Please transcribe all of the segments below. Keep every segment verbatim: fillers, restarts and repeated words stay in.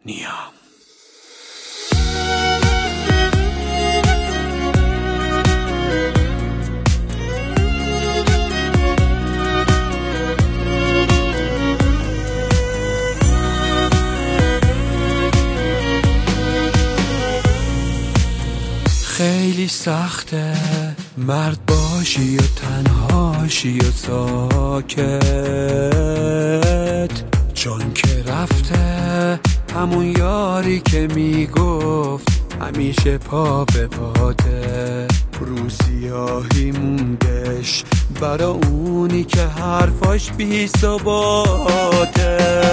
نیام. خیلی سخته مرد باشی و تنهاشی و ساکت، چون که رفته همون یاری که میگفت همیشه پا به پاته. رو سیاهی موندش برا اونی که حرفاش بی ثباته.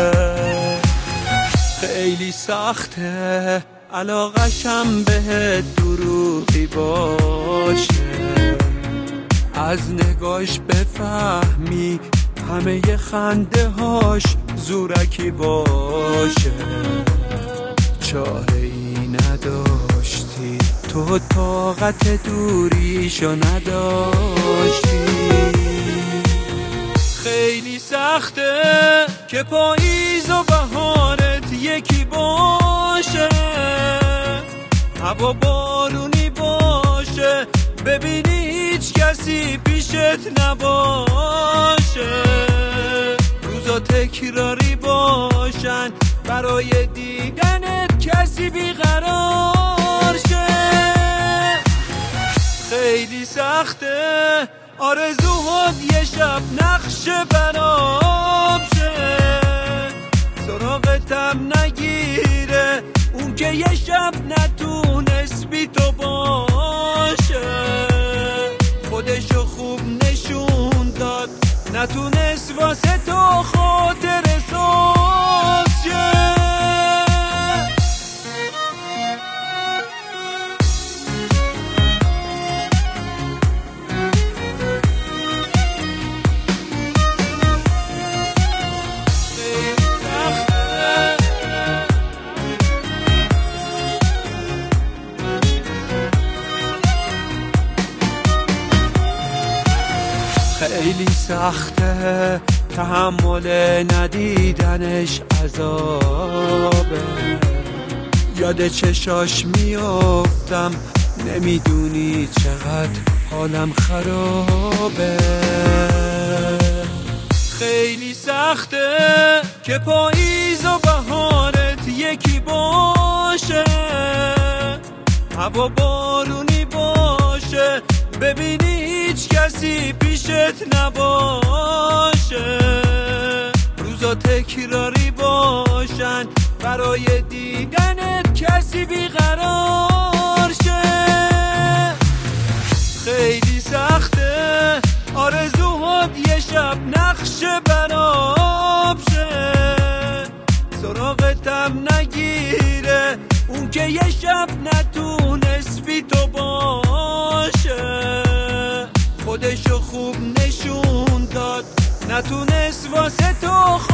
خیلی سخته علاقشم بهت دروغی باشه، از نگاش بفهمی همه ی خنده هاش زورکی باشه. چاره ای نداشتی تو، طاقت دوریشو نداشتی. خیلی سخته که پاییز و بهارت یکی باشه، هوا بارونی باشه، ببینی هیچ کسی پیشت نباشه. روزا تکراری باشن برای دیدنت کسی بیقرار شه. خیلی سخته آرزوهات یه شب نقش بناب شه، سراغتم نگیره اون که یه شب نتونست بی تو باشه. خودشو خوب نشون داد، نتونست واسه تو خاطر ساز شه. خیلی سخته تحمل ندیدنش عذابه، یاد چشاش میافتم نمیدونی چقدر حالم خرابه. خیلی سخته که پاییز و بهارت یکی باشه، هوا بارونی باشه، ببینی هیچ کسی پیشت نباشه. روزا تکراری باشن برای دیدنت کسی بیقرار شه. خیلی سخته آرزوهات یه شب نقش بناب شه، سراغتم نگیره اون که یه شب نتونست بی تو باشه. خودشو خوب نشون داد، نتونست واسه تو